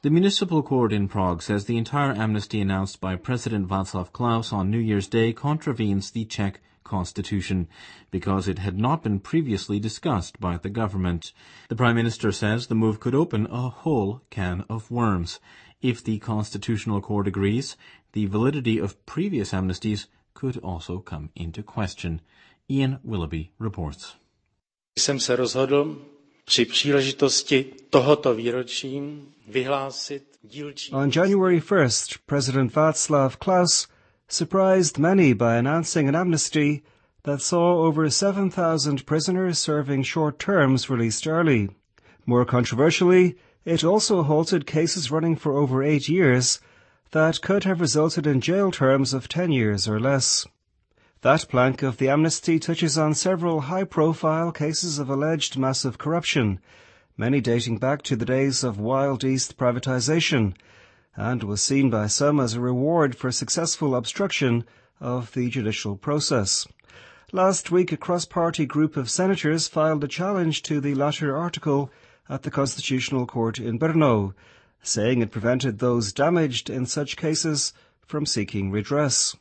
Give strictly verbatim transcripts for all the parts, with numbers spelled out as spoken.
The municipal court in Prague says the entire amnesty announced by President Václav Klaus on New Year's Day contravenes the Czech constitution because it had not been previously discussed by the government. The Prime Minister says the move could open a whole can of worms. If the Constitutional Court agrees, the validity of previous amnesties could also come into question. Ian Willoughby reports. Jsem se rozhodl při příležitosti tohoto výročí vyhlásit dílčí... On January first, President Václav Klaus surprised many by announcing an amnesty that saw over seven thousand prisoners serving short terms released early. More controversially, it also halted cases running for over eight years that could have resulted in jail terms of ten years or less. That plank of the amnesty touches on several high-profile cases of alleged massive corruption, many dating back to the days of Wild East privatization, and was seen by some as a reward for successful obstruction of the judicial process. Last week, a cross-party group of senators filed a challenge to the latter article at the Constitutional Court in Brno, saying it prevented those damaged in such cases from seeking redress.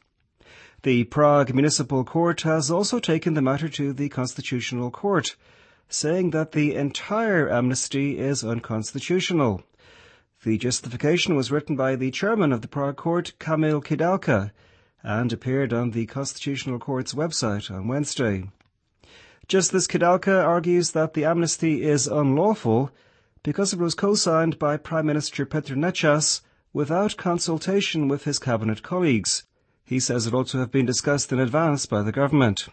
The Prague Municipal Court has also taken the matter to the Constitutional Court, saying that the entire amnesty is unconstitutional. The justification was written by the chairman of the Prague Court, Kamil Kidalka, and appeared on the Constitutional Court's website on Wednesday. Justice Kidalka argues that the amnesty is unlawful because it was co-signed by Prime Minister Petr Nečas without consultation with his cabinet colleagues. He says it ought to have been discussed in advance by the government.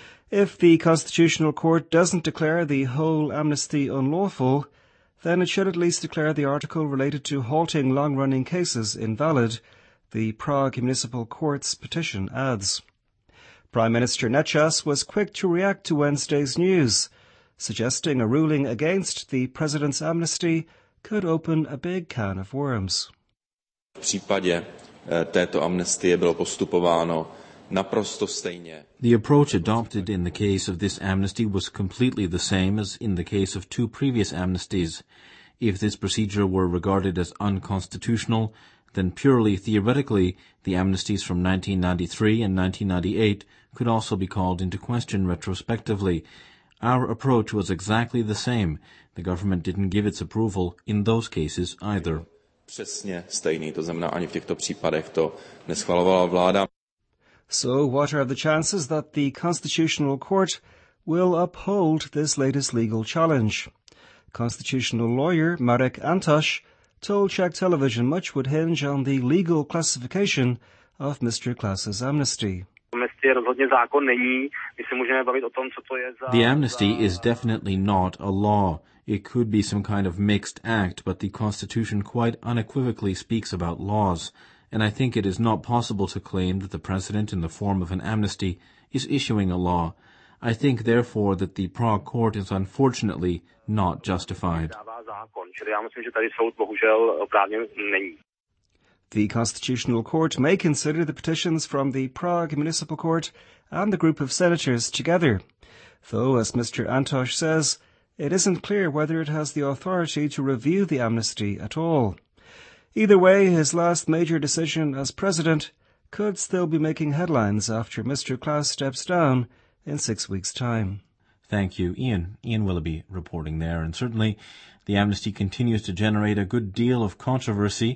If the Constitutional Court doesn't declare the whole amnesty unlawful, then it should at least declare the article related to halting long-running cases invalid, the Prague Municipal Court's petition adds. Prime Minister Nečas was quick to react to Wednesday's news, suggesting a ruling against the president's amnesty could open a big can of worms. V případě této amnestie bylo postupováno naprosto stejně. The approach adopted in the case of this amnesty was completely the same as in the case of two previous amnesties. If this procedure were regarded as unconstitutional, then purely theoretically, the amnesties from nineteen ninety-three and nineteen ninety-eight could also be called into question retrospectively. Our approach was exactly the same. The government didn't give its approval in those cases either. Přesně stejný, to znamená, ani v těchto případech to neschvalovala vláda. So what are the chances that the Constitutional Court will uphold this latest legal challenge? Constitutional lawyer Marek Antoš told Czech television much would hinge on the legal classification of Mister Klaus's amnesty. The amnesty is definitely not a law. It could be some kind of mixed act, but the Constitution quite unequivocally speaks about laws, and I think it is not possible to claim that the President, in the form of an amnesty, is issuing a law. I think, therefore, that the Prague Court is unfortunately not justified. The Constitutional Court may consider the petitions from the Prague Municipal Court and the group of senators together, though, as Mister Antoš says, it isn't clear whether it has the authority to review the amnesty at all. Either way, his last major decision as president could still be making headlines after Mister Klaus steps down in six weeks' time. Thank you, Ian. Ian Willoughby reporting there. And certainly the amnesty continues to generate a good deal of controversy.